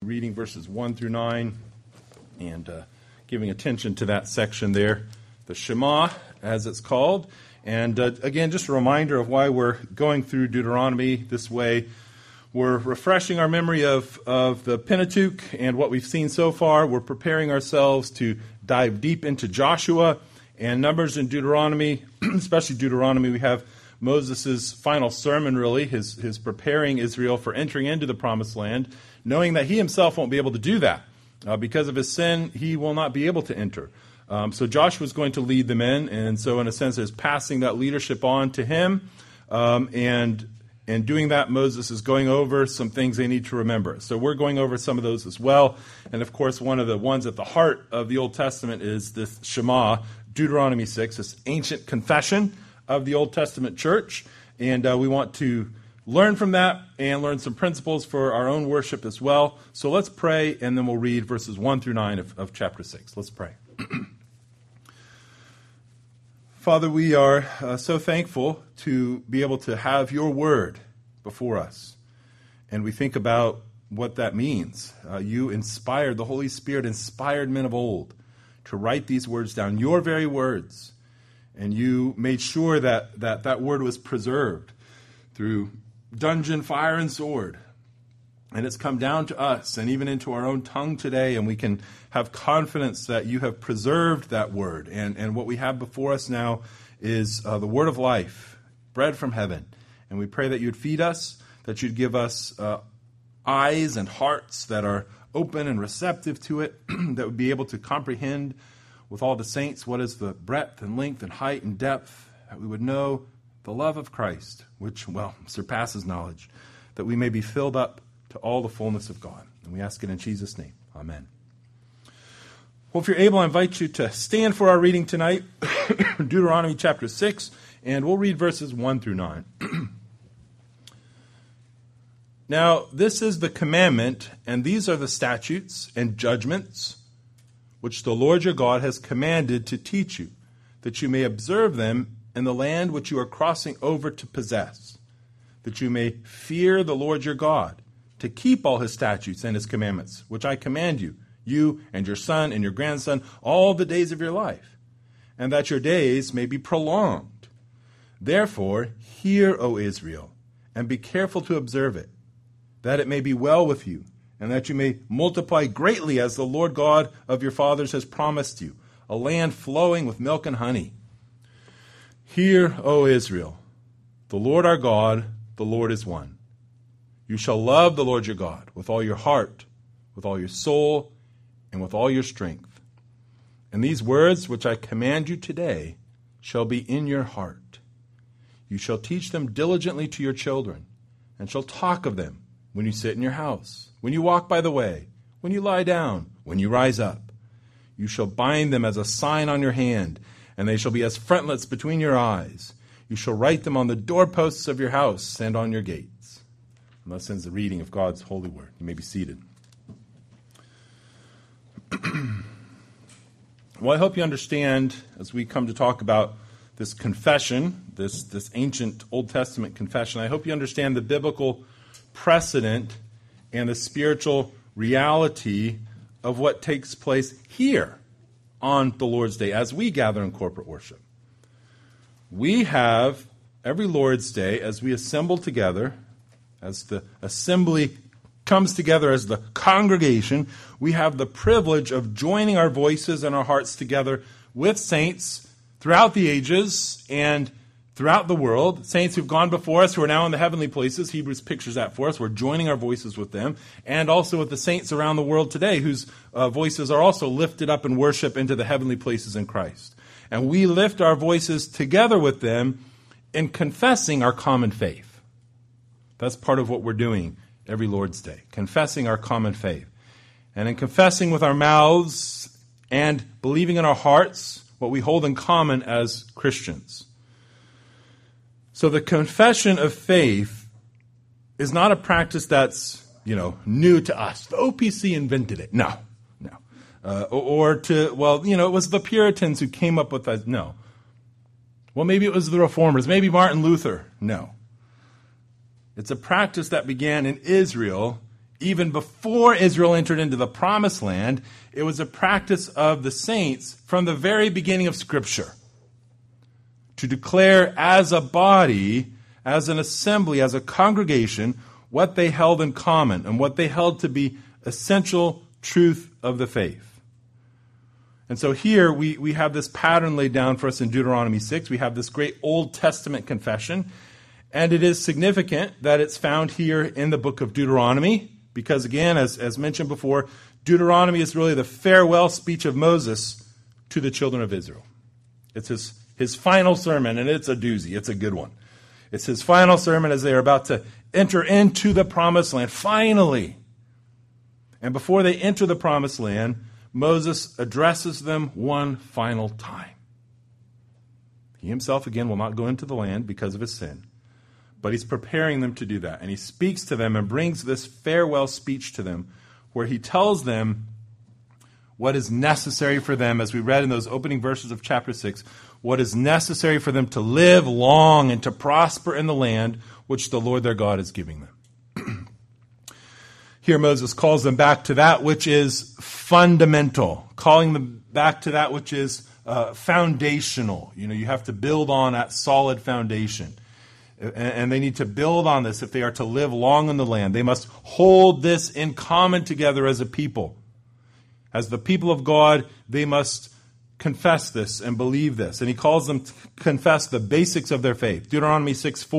reading verses 1 through 9 and giving attention to that section there, the Shema, as it's called. And again, just a reminder of why we're going through Deuteronomy this way. We're refreshing our memory of the Pentateuch and what we've seen so far. We're preparing ourselves to dive deep into Joshua and Numbers and Deuteronomy, especially Deuteronomy. We have Moses' final sermon, really, his preparing Israel for entering into the Promised Land, knowing that he himself won't be able to do that. Because of his sin, he will not be able to enter. So Joshua is going to lead them in, and so in a sense, there's passing that leadership on to him, and doing that, Moses is going over some things they need to remember. So we're going over some of those as well. And of course, one of the ones at the heart of the Old Testament is this Shema, Deuteronomy 6, this ancient confession of the Old Testament church. And we want to learn from that and learn some principles for our own worship as well. So let's pray, and then we'll read verses 1 through 9 of chapter 6. Let's pray. Father, we are so thankful to be able to have your word before us. And we think about what that means. You inspired, the Holy Spirit inspired men of old to write these words down, your very words. And you made sure that word was preserved through dungeon, fire, and sword. And it's come down to us and even into our own tongue today, and we can have confidence that you have preserved that word. And what we have before us now is the word of life, bread from heaven. And we pray that you'd feed us, that you'd give us eyes and hearts that are open and receptive to it, that would be able to comprehend with all the saints what is the breadth and length and height and depth, that we would know the love of Christ, which, surpasses knowledge, that we may be filled up to all the fullness of God. And we ask it in Jesus' name. Amen. Well, if you're able, I invite you to stand for our reading tonight, Deuteronomy chapter 6, and we'll read verses 1 through 9. Now, this is the commandment, and these are the statutes and judgments which the Lord your God has commanded to teach you, that you may observe them in the land which you are crossing over to possess, that you may fear the Lord your God, to keep all his statutes and his commandments, which I command you, you and your son and your grandson, all the days of your life, and that your days may be prolonged. Therefore, hear, O Israel, and be careful to observe it, that it may be well with you, and that you may multiply greatly as the Lord God of your fathers has promised you, a land flowing with milk and honey. Hear, O Israel, the Lord our God, the Lord is one. You shall love the Lord your God with all your heart, with all your soul, and with all your strength. And these words which I command you today shall be in your heart. You shall teach them diligently to your children, and shall talk of them when you sit in your house, when you walk by the way, when you lie down, when you rise up. You shall bind them as a sign on your hand, and they shall be as frontlets between your eyes. You shall write them on the doorposts of your house and on your gates. And thus ends the reading of God's holy word. You may be seated. Well, I hope you understand, as we come to talk about this confession, this ancient Old Testament confession, I hope you understand the biblical precedent and the spiritual reality of what takes place here on the Lord's Day as we gather in corporate worship. We have every Lord's Day, as we assemble together, as the assembly comes together as the congregation, we have the privilege of joining our voices and our hearts together with saints throughout the ages and throughout the world. Saints who've gone before us, who are now in the heavenly places. Hebrews pictures that for us. We're joining our voices with them, and also with the saints around the world today, whose voices are also lifted up in worship into the heavenly places in Christ. And we lift our voices together with them in confessing our common faith. That's part of what we're doing every Lord's Day, confessing our common faith. And in confessing with our mouths and believing in our hearts what we hold in common as Christians. So the confession of faith is not a practice that's, new to us. The OPC invented it. No. It was the Puritans who came up with that. No. Well, maybe it was the Reformers. Maybe Martin Luther. No. It's a practice that began in Israel even before Israel entered into the promised land, it was a practice of the saints from the very beginning of Scripture to declare as a body, as an assembly, as a congregation, what they held in common and what they held to be essential truth of the faith. And so here we have this pattern laid down for us in Deuteronomy 6. We have this great Old Testament confession. And it is significant that it's found here in the book of Deuteronomy. Because again, as mentioned before, Deuteronomy is really the farewell speech of Moses to the children of Israel. It's his final sermon, and it's a doozy. It's a good one. It's his final sermon as they are about to enter into the promised land, finally. And before they enter the promised land, Moses addresses them one final time. He himself, again, will not go into the land because of his sin. But he's preparing them to do that. And he speaks to them and brings this farewell speech to them where he tells them what is necessary for them, as we read in those opening verses of chapter 6, what is necessary for them to live long and to prosper in the land which the Lord their God is giving them. Here Moses calls them back to that which is fundamental, calling them back to that which is foundational. You have to build on that solid foundation. And they need to build on this if they are to live long in the land. They must hold this in common together as a people. As the people of God, they must confess this and believe this. And he calls them to confess the basics of their faith. Deuteronomy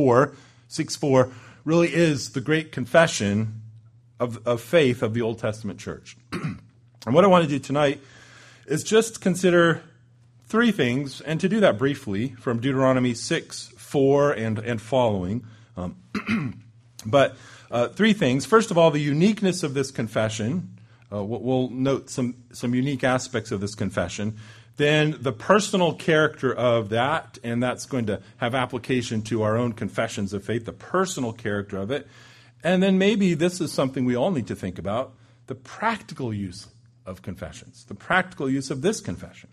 6:4 really is the great confession of faith of the Old Testament church. And what I want to do tonight is just consider three things, and to do that briefly from Deuteronomy 6:4 and following. But three things. First of all, the uniqueness of this confession. We'll note some unique aspects of this confession. Then the personal character of that, and that's going to have application to our own confessions of faith, the personal character of it. And then maybe this is something we all need to think about, the practical use of confessions, the practical use of this confession.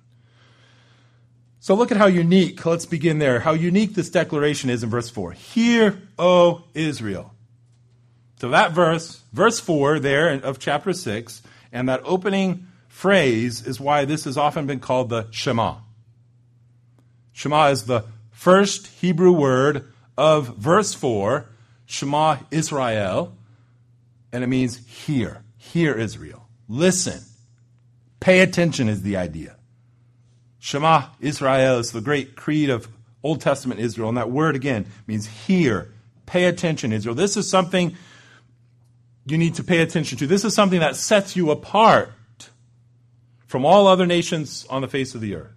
So look at how unique, let's begin there, how unique this declaration is in verse 4. Hear, O Israel. So that verse 4 there of chapter 6, and that opening phrase is why this has often been called the Shema. Shema is the first Hebrew word of verse 4, Shema Israel, and it means hear. Hear, Israel. Listen. Pay attention is the idea. Shema Israel is the great creed of Old Testament Israel, and that word again means hear. Pay attention, Israel. This is something you need to pay attention to. This is something that sets you apart from all other nations on the face of the earth.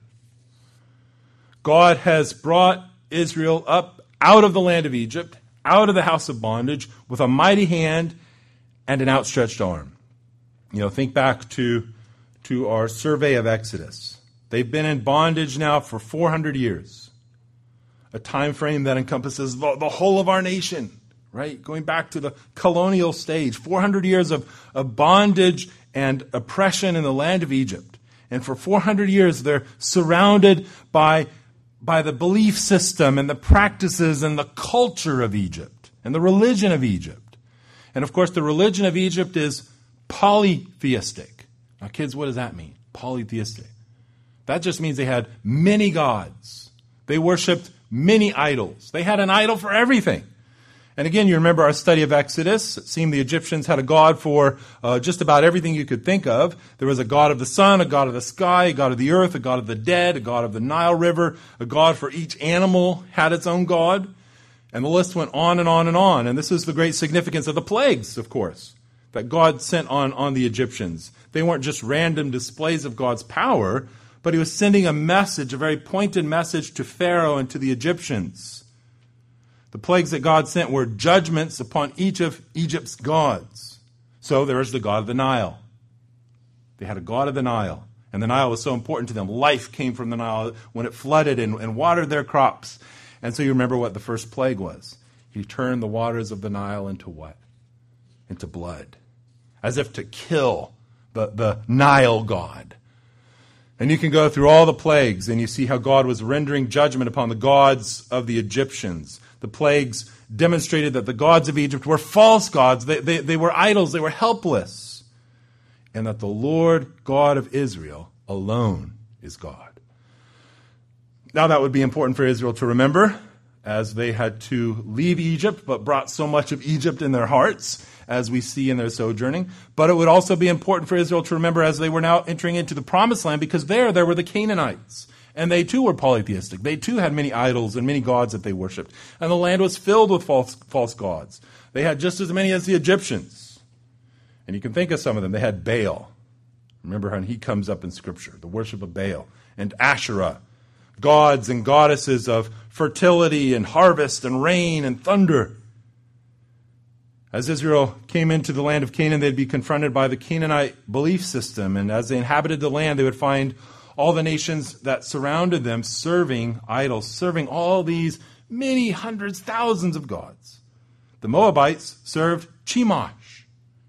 God has brought Israel up out of the land of Egypt, out of the house of bondage, with a mighty hand and an outstretched arm. Think back to our survey of Exodus. They've been in bondage now for 400 years, a time frame that encompasses the whole of our nation, right? Going back to the colonial stage, 400 years of bondage and oppression in the land of Egypt. And for 400 years, they're surrounded by the belief system and the practices and the culture of Egypt and the religion of Egypt. And of course, the religion of Egypt is polytheistic. Now, kids, what does that mean? Polytheistic. That just means they had many gods. They worshipped many idols. They had an idol for everything. And again, you remember our study of Exodus. It seemed the Egyptians had a god for just about everything you could think of. There was a god of the sun, a god of the sky, a god of the earth, a god of the dead, a god of the Nile River, a god for each animal had its own god. And the list went on and on and on. And this is the great significance of the plagues, of course, that God sent on the Egyptians. They weren't just random displays of God's power, but he was sending a message, a very pointed message to Pharaoh and to the Egyptians. The plagues that God sent were judgments upon each of Egypt's gods. So there was the god of the Nile. They had a god of the Nile. And the Nile was so important to them. Life came from the Nile when it flooded and watered their crops. And so you remember what the first plague was. He turned the waters of the Nile into what? Into blood. As if to kill the Nile god. And you can go through all the plagues, and you see how God was rendering judgment upon the gods of the Egyptians. The plagues demonstrated that the gods of Egypt were false gods. They were idols. They were helpless. And that the Lord God of Israel alone is God. Now that would be important for Israel to remember, as they had to leave Egypt, but brought so much of Egypt in their hearts, as we see in their sojourning. But it would also be important for Israel to remember as they were now entering into the promised land, because there were the Canaanites. And they too were polytheistic. They too had many idols and many gods that they worshipped. And the land was filled with false gods. They had just as many as the Egyptians. And you can think of some of them. They had Baal. Remember how he comes up in Scripture, the worship of Baal. And Asherah, gods and goddesses of fertility and harvest and rain and thunder. As Israel came into the land of Canaan, they'd be confronted by the Canaanite belief system. And as they inhabited the land, they would find all the nations that surrounded them serving idols, serving all these many hundreds, thousands of gods. The Moabites served Chemosh.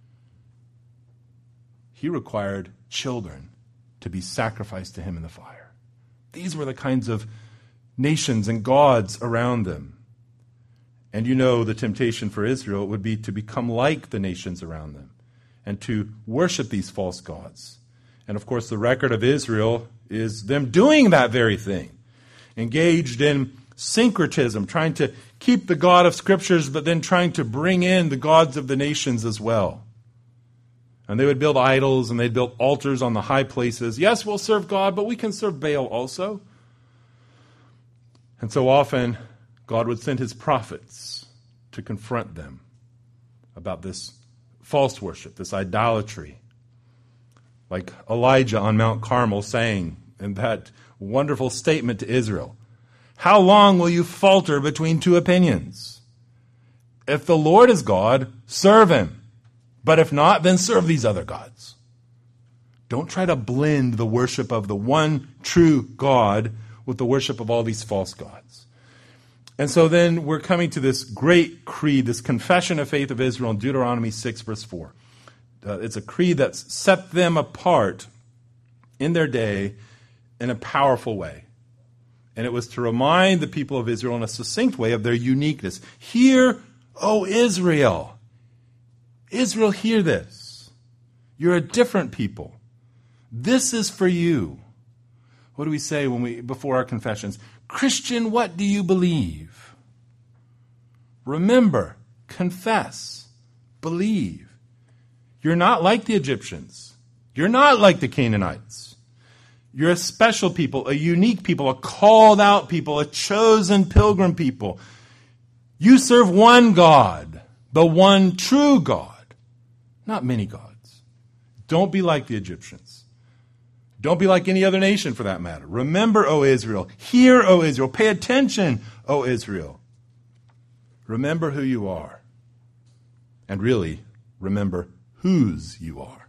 He required children to be sacrificed to him in the fire. These were the kinds of nations and gods around them. And you know the temptation for Israel would be to become like the nations around them and to worship these false gods. And of course, the record of Israel is them doing that very thing, engaged in syncretism, trying to keep the God of Scriptures, but then trying to bring in the gods of the nations as well. And they would build idols and they'd build altars on the high places. Yes, we'll serve God, but we can serve Baal also. And so often, God would send his prophets to confront them about this false worship, this idolatry. Like Elijah on Mount Carmel saying in that wonderful statement to Israel, "How long will you falter between two opinions? If the Lord is God, serve him. But if not, then serve these other gods." Don't try to blend the worship of the one true God with the worship of all these false gods. And so then we're coming to this great creed, this confession of faith of Israel in Deuteronomy 6, verse 4. It's a creed that set them apart in their day in a powerful way. And it was to remind the people of Israel in a succinct way of their uniqueness. Hear, O Israel. Israel, hear this. You're a different people. This is for you. What do we say before our confessions? Christian, what do you believe? Remember, confess, believe. You're not like the Egyptians. You're not like the Canaanites. You're a special people, a unique people, a called out people, a chosen pilgrim people. You serve one God, the one true God, not many gods. Don't be like the Egyptians. Don't be like any other nation for that matter. Remember, O Israel. Hear, O Israel. Pay attention, O Israel. Remember who you are. And really, remember whose you are.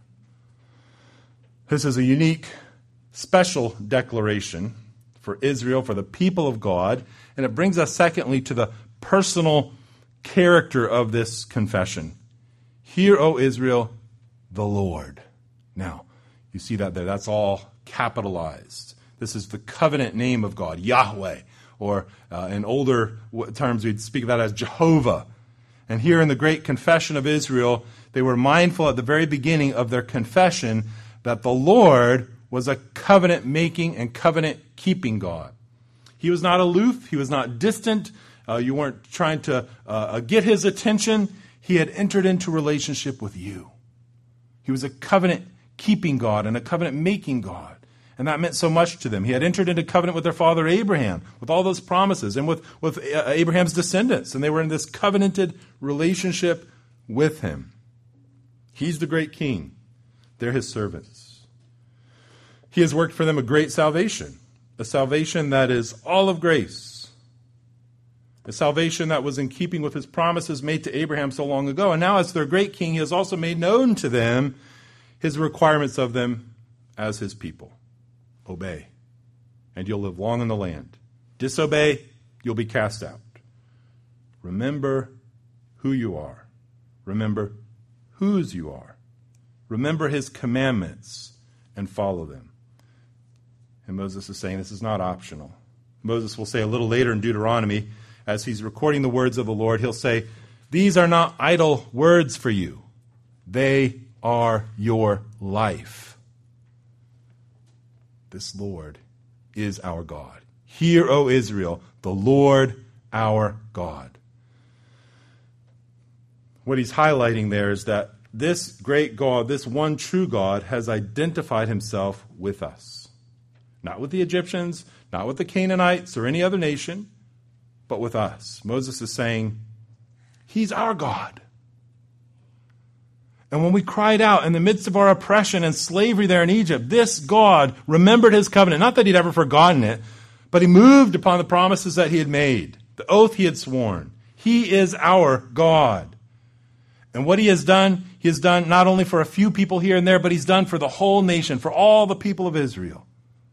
This is a unique, special declaration for Israel, for the people of God. And it brings us, secondly, to the personal character of this confession. Hear, O Israel, the Lord. Now, you see that there. That's all capitalized. This is the covenant name of God, Yahweh. Or in older terms, we'd speak of that as Jehovah. And here in the great confession of Israel, they were mindful at the very beginning of their confession that the Lord was a covenant-making and covenant-keeping God. He was not aloof. He was not distant. You weren't trying to get his attention. He had entered into relationship with you. He was a covenant-keeping God and a covenant-making God. And that meant so much to them. He had entered into covenant with their father Abraham, with all those promises, and with Abraham's descendants. And they were in this covenanted relationship with him. He's the great king. They're his servants. He has worked for them a great salvation, a salvation that is all of grace, a salvation that was in keeping with his promises made to Abraham so long ago. And now as their great king, he has also made known to them his requirements of them as his people. Obey, and you'll live long in the land. Disobey, you'll be cast out. Remember who you are. Remember whose you are. Remember his commandments and follow them. And Moses is saying this is not optional. Moses will say a little later in Deuteronomy, as he's recording the words of the Lord, he'll say, these are not idle words for you. They are your life. This Lord is our God. Hear, O Israel, the Lord our God. What he's highlighting there is that this great God, this one true God, has identified himself with us. Not with the Egyptians, not with the Canaanites or any other nation, but with us. Moses is saying, he's our God. And when we cried out in the midst of our oppression and slavery there in Egypt, this God remembered his covenant. Not that he'd ever forgotten it, but he moved upon the promises that he had made, the oath he had sworn. He is our God. And what he has done not only for a few people here and there, but he's done for the whole nation, for all the people of Israel.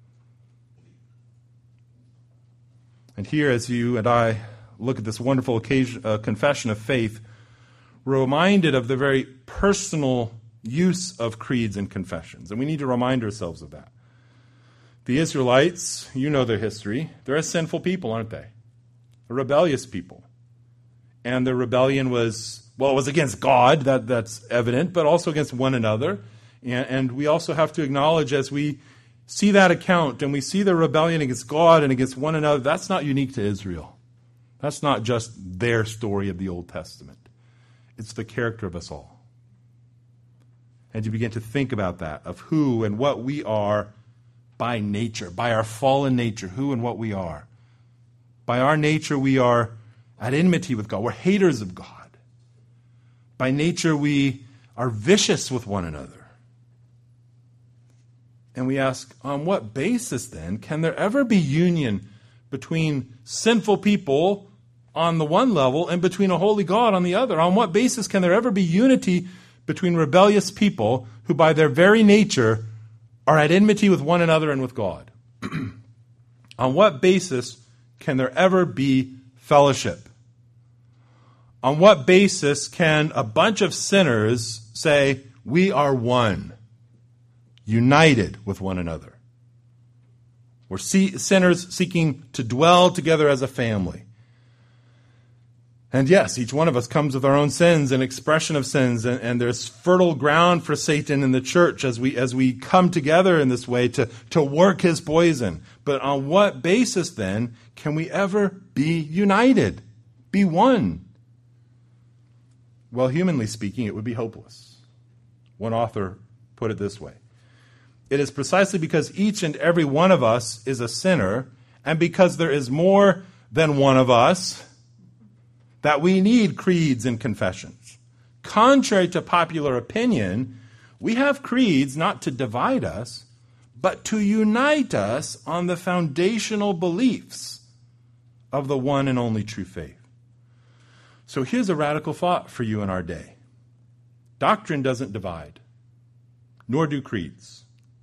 And here, as you and I look at this wonderful confession of faith, we're reminded of the very personal use of creeds and confessions. And we need to remind ourselves of that. The Israelites, you know their history, they're a sinful people, aren't they? A rebellious people. And their rebellion was against God, that's evident, but also against one another. And we also have to acknowledge, as we see that account and we see the rebellion against God and against one another, that's not unique to Israel. That's not just their story of the Old Testament. It's the character of us all. And you begin to think about that, of who and what we are by nature, by our fallen nature, who and what we are. By our nature, we are at enmity with God. We're haters of God. By nature, we are vicious with one another. And we ask, on what basis then can there ever be union between sinful people on the one level and between a holy God on the other? On what basis can there ever be unity between rebellious people who by their very nature are at enmity with one another and with God? On what basis can there ever be fellowship? On what basis can a bunch of sinners say, we are one, united with one another? We're sinners seeking to dwell together as a family. And yes, each one of us comes with our own sins and expression of sins, and there's fertile ground for Satan in the church as we come together in this way to work his poison. But on what basis then can we ever be united, be one? Well, humanly speaking, it would be hopeless. One author put it this way: it is precisely because each and every one of us is a sinner, and because there is more than one of us, that we need creeds and confessions. Contrary to popular opinion, we have creeds not to divide us, but to unite us on the foundational beliefs of the one and only true faith. So here's a radical thought for you in our day. Doctrine doesn't divide, nor do creeds.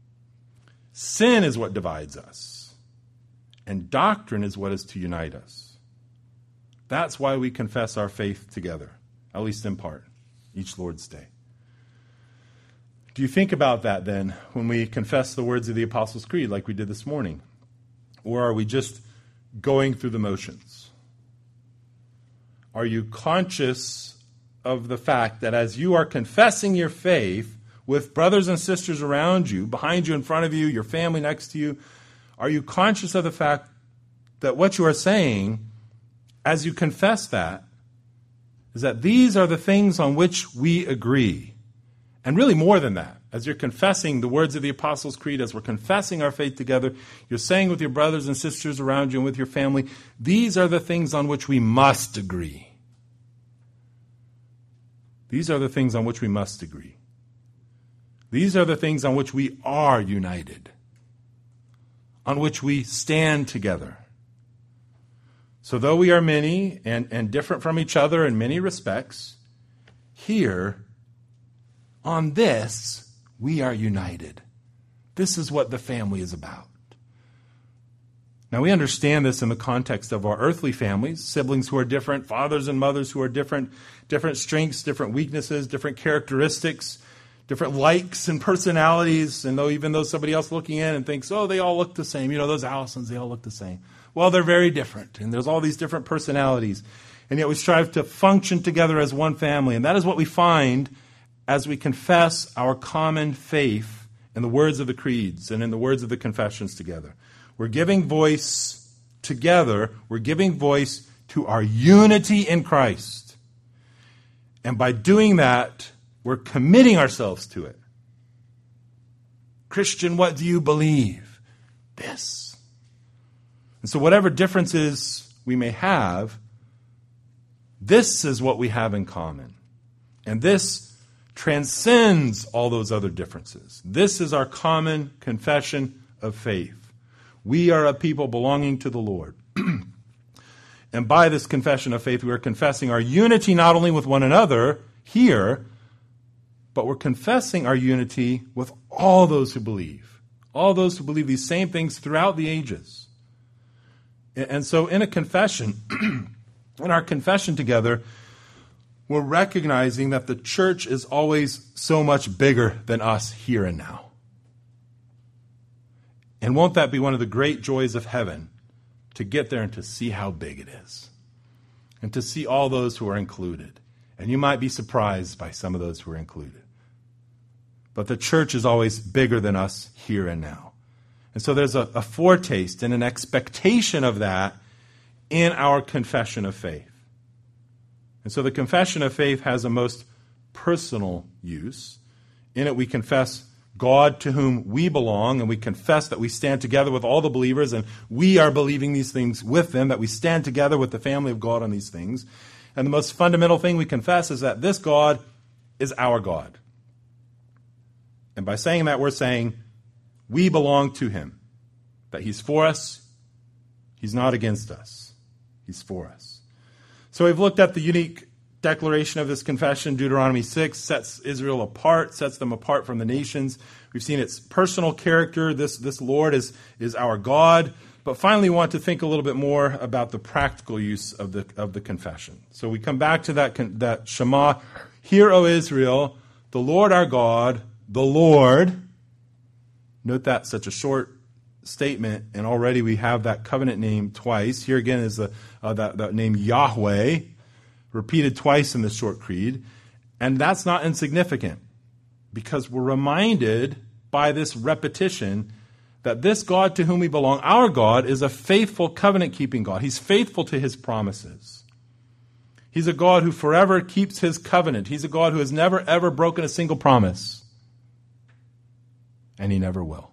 Sin is what divides us, and doctrine is what is to unite us. That's why we confess our faith together, at least in part, each Lord's Day. Do you think about that then when we confess the words of the Apostles' Creed like we did this morning? Or are we just going through the motions? Are you conscious of the fact that as you are confessing your faith with brothers and sisters around you, behind you, in front of you, your family next to you, are you conscious of the fact that what you are saying as you confess that is that these are the things on which we agree? And really more than that, as you're confessing the words of the Apostles' Creed, as we're confessing our faith together, you're saying with your brothers and sisters around you and with your family, these are the things on which we must agree. These are the things on which we must agree. These are the things on which we are united, on which we stand together. So though we are many and different from each other in many respects, here, on this, we are united. This is what the family is about. Now, we understand this in the context of our earthly families, siblings who are different, fathers and mothers who are different, different strengths, different weaknesses, different characteristics, different likes and personalities, and even though somebody else looking in and thinks, oh, they all look the same, those Allisons, they all look the same. Well, they're very different, and there's all these different personalities, and yet we strive to function together as one family, and that is what we find as we confess our common faith in the words of the creeds and in the words of the confessions together. We're giving voice together, we're giving voice to our unity in Christ, and by doing that, we're committing ourselves to it. Christian, what do you believe? This. And so whatever differences we may have, this is what we have in common. And this transcends all those other differences. This is our common confession of faith. We are a people belonging to the Lord. And by this confession of faith, we are confessing our unity not only with one another here, but we're confessing our unity with all those who believe these same things throughout the ages. And so in a confession, in our confession together, we're recognizing that the church is always so much bigger than us here and now. And won't that be one of the great joys of heaven, to get there and to see how big it is, and to see all those who are included. And you might be surprised by some of those who are included. But the church is always bigger than us here and now. And so there's a foretaste and an expectation of that in our confession of faith. And so the confession of faith has a most personal use. In it we confess God to whom we belong, and we confess that we stand together with all the believers, and we are believing these things with them, that we stand together with the family of God on these things. And the most fundamental thing we confess is that this God is our God. And by saying that, we're saying we belong to him, that he's for us, he's not against us, he's for us. So we've looked at the unique declaration of this confession. Deuteronomy 6 sets Israel apart, sets them apart from the nations. We've seen its personal character. This Lord is our God. But finally, we want to think a little bit more about the practical use of the confession. So we come back to that Shema. Hear, O Israel, the Lord our God, the Lord. Note that such a short statement, and already we have that covenant name twice. Here again is that name Yahweh, repeated twice in this short creed. And that's not insignificant, because we're reminded by this repetition that this God to whom we belong, our God, is a faithful covenant-keeping God. He's faithful to his promises. He's a God who forever keeps his covenant. He's a God who has never, ever broken a single promise. And he never will.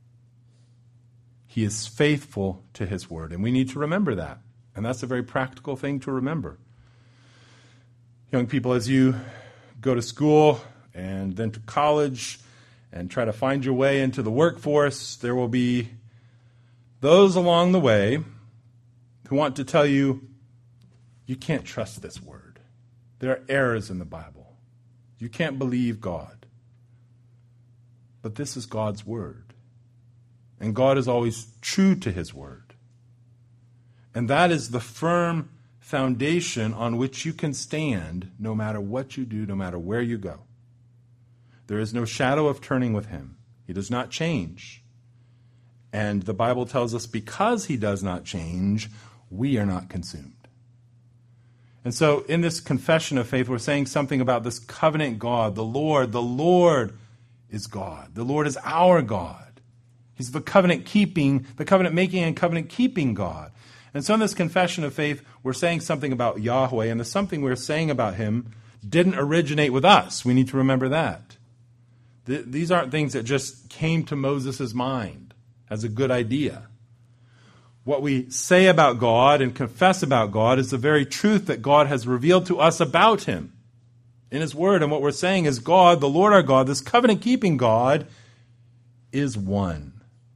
He is faithful to his word, and we need to remember that. And that's a very practical thing to remember. Young people, as you go to school and then to college and try to find your way into the workforce, there will be those along the way who want to tell you, you can't trust this word. There are errors in the Bible. You can't believe God. But this is God's word. And God is always true to his word. And that is the firm foundation on which you can stand no matter what you do, no matter where you go. There is no shadow of turning with him. He does not change. And the Bible tells us because he does not change, we are not consumed. And so in this confession of faith, we're saying something about this covenant God, the Lord. The Lord is God. The Lord is our God. He's the covenant-keeping, the covenant-making and covenant-keeping God. And so in this confession of faith, we're saying something about Yahweh, and the something we're saying about him didn't originate with us. We need to remember that. These aren't things that just came to Moses' mind as a good idea. What we say about God and confess about God is the very truth that God has revealed to us about him in his word. And what we're saying is God, the Lord our God, this covenant-keeping God, is one.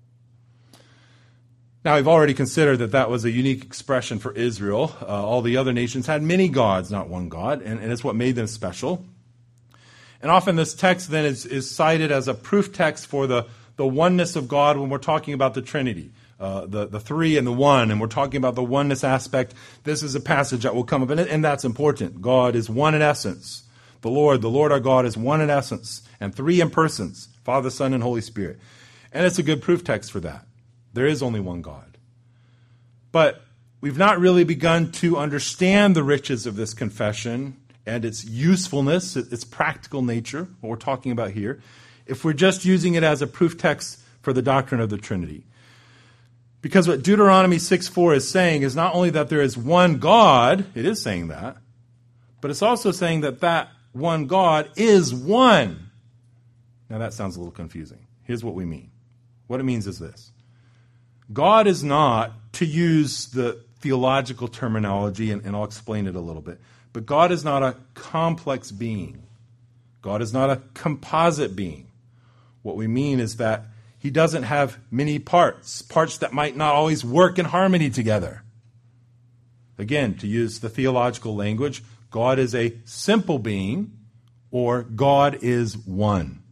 Now, we've already considered that was a unique expression for Israel. All the other nations had many gods, not one God, and it's what made them special. And often this text then is cited as a proof text for the oneness of God when we're talking about the Trinity, the three and the one, and we're talking about the oneness aspect. This is a passage that will come up, and that's important. God is one in essence. the Lord our God is one in essence and three in persons, Father, Son, and Holy Spirit. And it's a good proof text for that. There is only one God. But we've not really begun to understand the riches of this confession and its usefulness, its practical nature, what we're talking about here, if we're just using it as a proof text for the doctrine of the Trinity. Because what Deuteronomy 6:4 is saying is not only that there is one God, it is saying that, but it's also saying that that one God is one. Now that sounds a little confusing. Here's what we mean. What it means is this. God is not, to use the theological terminology, and I'll explain it a little bit, but God is not a complex being. God is not a composite being. What we mean is that he doesn't have many parts that might not always work in harmony together. Again, to use the theological language, God is a simple being, or God is one.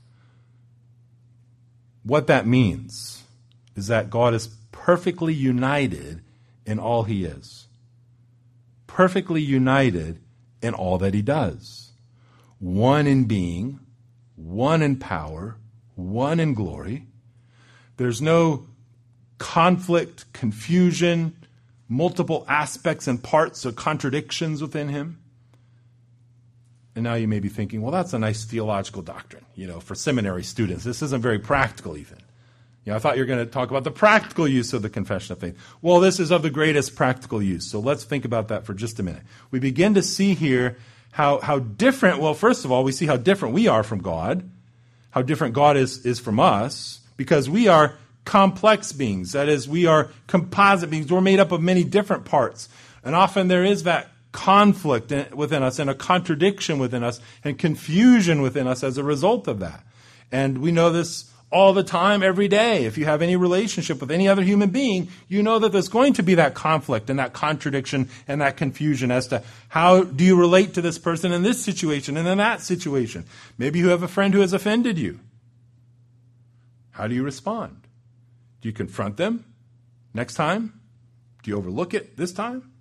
What that means is that God is perfectly united in all he is. Perfectly united in all that he does. One in being, one in power, one in glory. There's no conflict, confusion, multiple aspects and parts or contradictions within him. And now you may be thinking, well, that's a nice theological doctrine, for seminary students. This isn't very practical even. I thought you were going to talk about the practical use of the confession of faith. Well, this is of the greatest practical use. So let's think about that for just a minute. We begin to see here how different, well, first of all, we see how different we are from God, how different God is from us, because we are complex beings. That is, we are composite beings. We're made up of many different parts. And often there is that conflict within us and a contradiction within us and confusion within us as a result of that. And we know this all the time, every day. If you have any relationship with any other human being, you know that there's going to be that conflict and that contradiction and that confusion as to how do you relate to this person in this situation and in that situation. Maybe you have a friend who has offended you. How do you respond? Do you confront them next time? Do you overlook it this time?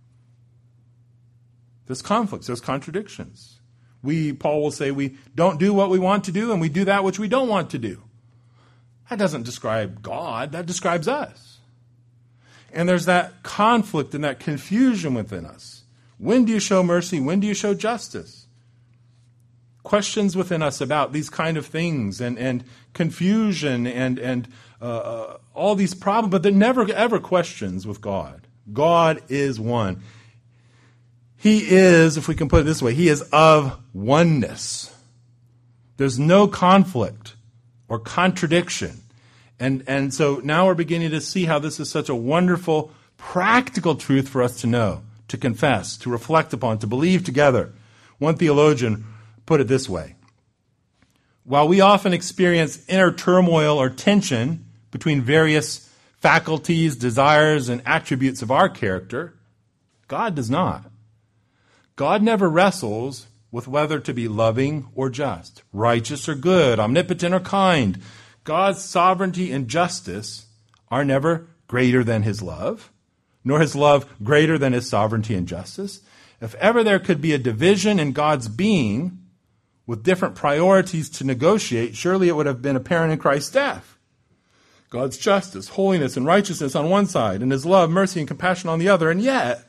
There's conflicts, there's contradictions. Paul will say, we don't do what we want to do and we do that which we don't want to do. That doesn't describe God, that describes us. And there's that conflict and that confusion within us. When do you show mercy? When do you show justice? Questions within us about these kind of things and confusion and all these problems, but they're never ever questions with God. God is one. He is, if we can put it this way, he is of oneness. There's no conflict or contradiction. And so now we're beginning to see how this is such a wonderful, practical truth for us to know, to confess, to reflect upon, to believe together. One theologian put it this way. While we often experience inner turmoil or tension between various faculties, desires, and attributes of our character, God does not. God never wrestles with whether to be loving or just, righteous or good, omnipotent or kind. God's sovereignty and justice are never greater than his love, nor his love greater than his sovereignty and justice. If ever there could be a division in God's being with different priorities to negotiate, surely it would have been apparent in Christ's death. God's justice, holiness, and righteousness on one side, and his love, mercy, and compassion on the other. And yet,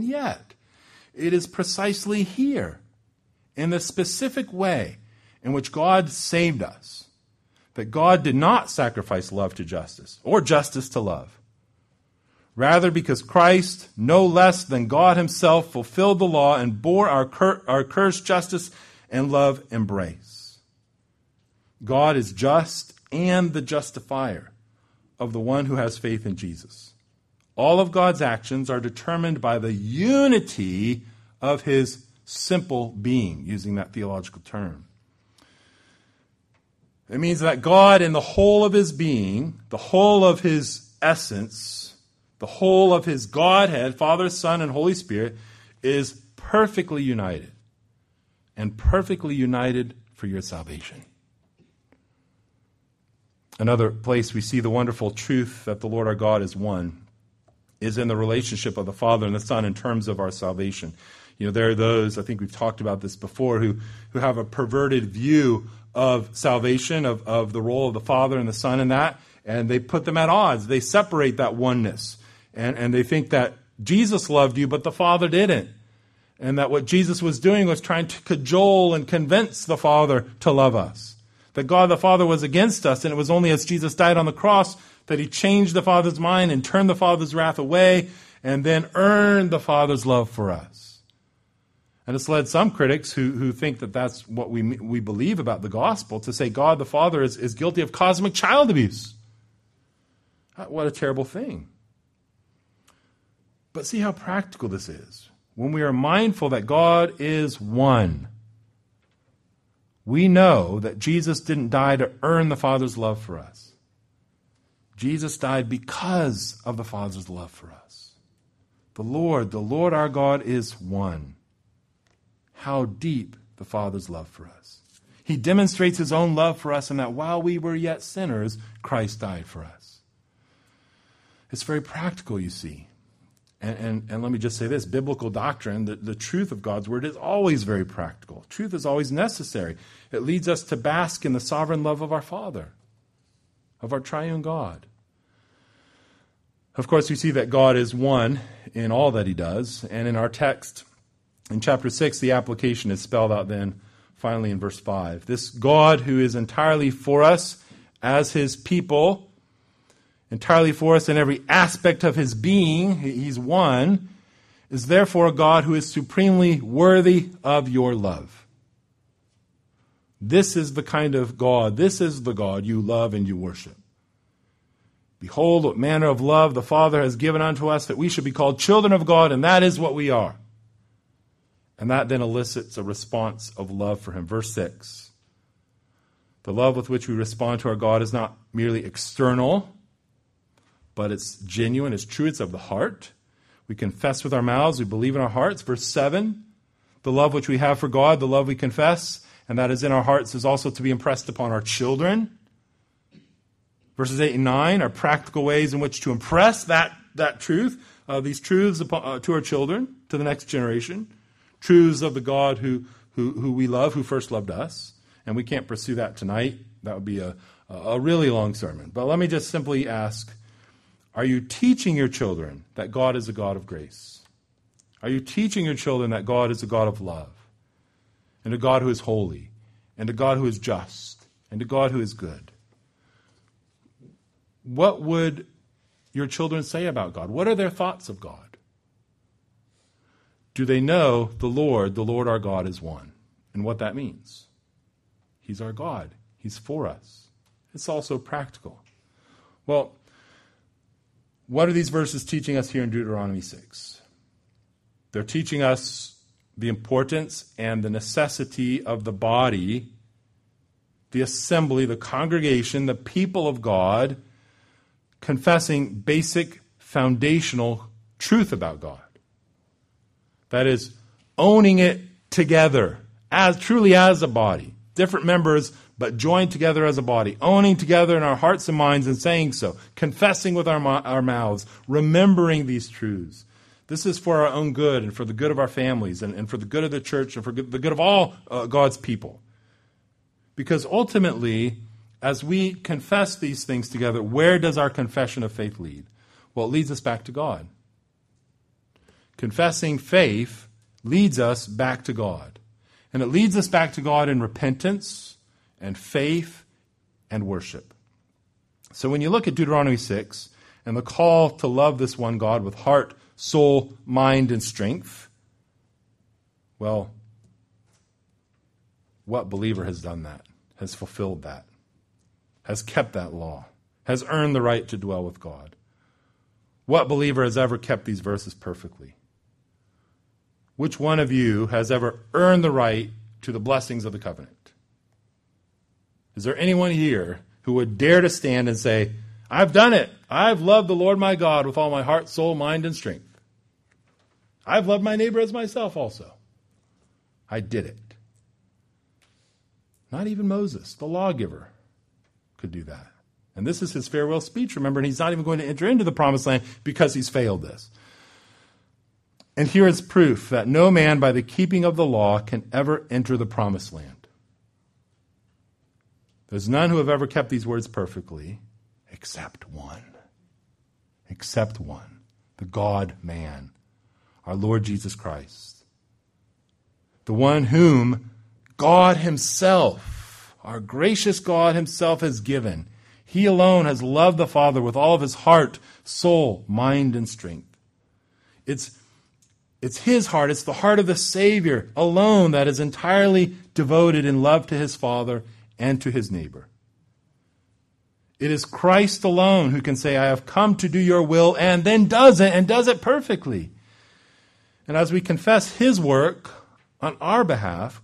it is precisely here, in the specific way in which God saved us, that God did not sacrifice love to justice or justice to love. Rather, because Christ, no less than God himself, fulfilled the law and bore our cursed justice and love embrace. God is just and the justifier of the one who has faith in Jesus. All of God's actions are determined by the unity of his simple being, using that theological term. It means that God, in the whole of his being, the whole of his essence, the whole of his Godhead, Father, Son, and Holy Spirit, is perfectly united. And perfectly united for your salvation. Another place we see the wonderful truth that the Lord our God is one is in the relationship of the Father and the Son in terms of our salvation. There are those, I think we've talked about this before, who have a perverted view of salvation, of the role of the Father and the Son in that, and they put them at odds. They separate that oneness. And they think that Jesus loved you, but the Father didn't. And that what Jesus was doing was trying to cajole and convince the Father to love us. That God the Father was against us, and it was only as Jesus died on the cross that he changed the Father's mind and turned the Father's wrath away and then earned the Father's love for us. And it's led some critics who think that that's what we believe about the gospel to say God the Father is guilty of cosmic child abuse. What a terrible thing. But see how practical this is. When we are mindful that God is one, we know that Jesus didn't die to earn the Father's love for us. Jesus died because of the Father's love for us. The Lord our God is one. How deep the Father's love for us. He demonstrates his own love for us in that while we were yet sinners, Christ died for us. It's very practical, you see. And let me just say this, biblical doctrine, the truth of God's word is always very practical. Truth is always necessary. It leads us to bask in the sovereign love of our Father, of our triune God. Of course, we see that God is one in all that he does. And in our text, in chapter 6, the application is spelled out then, finally in verse 5. This God who is entirely for us as his people, entirely for us in every aspect of his being, he's one, is therefore a God who is supremely worthy of your love. This is the kind of God, this is the God you love and you worship. Behold, what manner of love the Father has given unto us, that we should be called children of God, and that is what we are. And that then elicits a response of love for him. Verse 6. The love with which we respond to our God is not merely external, but it's genuine, it's true, it's of the heart. We confess with our mouths, we believe in our hearts. Verse 7, the love which we have for God, the love we confess, and that is in our hearts, is also to be impressed upon our children. Verses 8 and 9 are practical ways in which to impress that truth, these truths to our children, to the next generation. Truths of the God who we love, who first loved us. And we can't pursue that tonight. That would be a really long sermon. But let me just simply ask, are you teaching your children that God is a God of grace? Are you teaching your children that God is a God of love, and a God who is holy, and a God who is just, and a God who is good? What would your children say about God? What are their thoughts of God? Do they know the Lord our God is one, and what that means? He's our God. He's for us. It's also practical. Well, what are these verses teaching us here in Deuteronomy 6? They're teaching us the importance and the necessity of the body, the assembly, the congregation, the people of God, confessing basic foundational truth about God. That is, owning it together, truly as a body. Different members, but joined together as a body, owning together in our hearts and minds and saying so, confessing with our mouths, remembering these truths. This is for our own good and for the good of our families and for the good of the church and for the good of all God's people. Because ultimately, as we confess these things together, where does our confession of faith lead? Well, it leads us back to God. Confessing faith leads us back to God. And it leads us back to God in repentance and faith and worship. So when you look at Deuteronomy 6 and the call to love this one God with heart, soul, mind, and strength, well, what believer has done that, has fulfilled that, has kept that law, has earned the right to dwell with God? What believer has ever kept these verses perfectly? Which one of you has ever earned the right to the blessings of the covenant? Is there anyone here who would dare to stand and say, I've done it. I've loved the Lord my God with all my heart, soul, mind, and strength. I've loved my neighbor as myself also. I did it. Not even Moses, the lawgiver, could do that. And this is his farewell speech, remember, and he's not even going to enter into the promised land because he's failed this. And here is proof that no man by the keeping of the law can ever enter the promised land. There's none who have ever kept these words perfectly, except one. Except one, the God-man, our Lord Jesus Christ. The one whom God himself, our gracious God himself, has given. He alone has loved the Father with all of his heart, soul, mind, and strength. It's his heart, it's the heart of the Savior alone that is entirely devoted in love to his Father and to his neighbor. It is Christ alone who can say, I have come to do your will, and then does it, and does it perfectly. And as we confess his work on our behalf,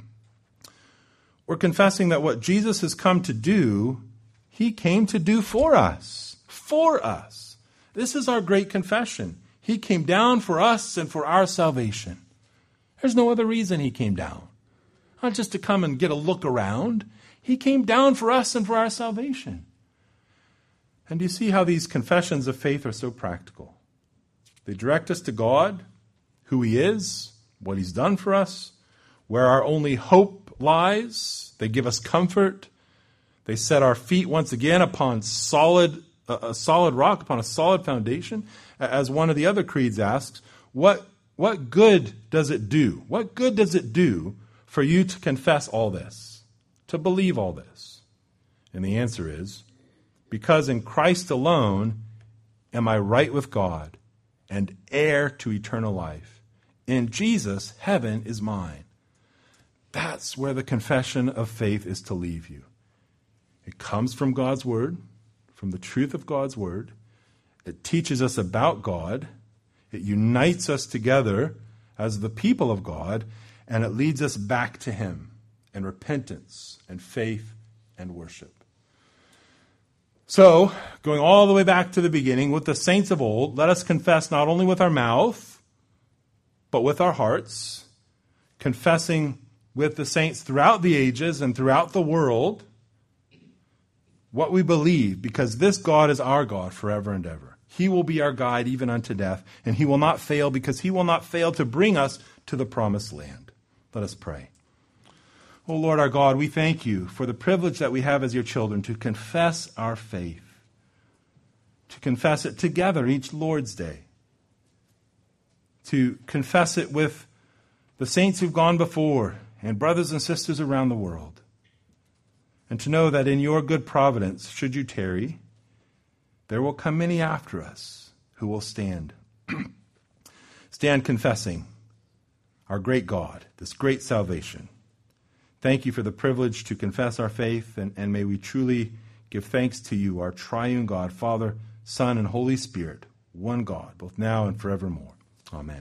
we're confessing that what Jesus has come to do, he came to do for us. For us. This is our great confession. He came down for us and for our salvation. There's no other reason he came down. Not just to come and get a look around. He came down for us and for our salvation. And you see how these confessions of faith are so practical. They direct us to God, who he is, what he's done for us, where our only hope lies. They give us comfort. They set our feet once again upon a solid rock, upon a solid foundation. As one of the other creeds asks, what good does it do? What good does it do for you to confess all this, to believe all this? And the answer is, because in Christ alone am I right with God and heir to eternal life. In Jesus, heaven is mine. That's where the confession of faith is to leave you. It comes from God's word, from the truth of God's word. It teaches us about God. It unites us together as the people of God, and it leads us back to him in repentance and faith and worship. So, going all the way back to the beginning, with the saints of old, let us confess not only with our mouth, but with our hearts, confessing with the saints throughout the ages and throughout the world what we believe, because this God is our God forever and ever. He will be our guide even unto death, and he will not fail, because he will not fail to bring us to the promised land. Let us pray. O Lord our God, we thank you for the privilege that we have as your children to confess our faith, to confess it together each Lord's Day, to confess it with the saints who've gone before and brothers and sisters around the world, and to know that in your good providence, should you tarry, there will come many after us who will stand confessing our great God, this great salvation. Thank you for the privilege to confess our faith, and may we truly give thanks to you, our triune God, Father, Son, and Holy Spirit, one God, both now and forevermore. Amen.